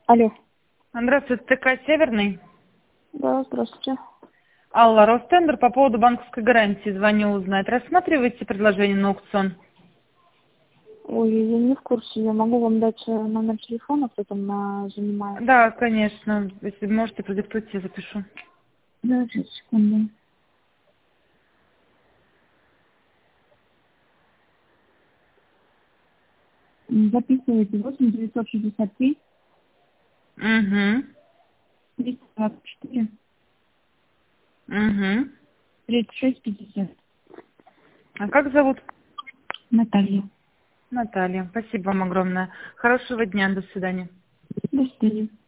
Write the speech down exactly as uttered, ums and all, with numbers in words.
Алло. Здравствуйте, ТК «Северный». Да, здравствуйте. Алла, Ростендер, по поводу банковской гарантии звоню узнать. Рассматриваете предложение на аукцион? Ой, я не в курсе. Я могу вам дать э, номер телефона, кто там а, занимает. Да, конечно. Если можете, продиктуйте, я запишу. Да, сейчас, секунду. М, Записывайте восемь девятьсот шестьдесят три Угу. триста двадцать четыре Угу. тридцать шесть пятьдесят. А как зовут? Наталья. Наталья. Спасибо вам огромное. Хорошего дня. До свидания. До свидания.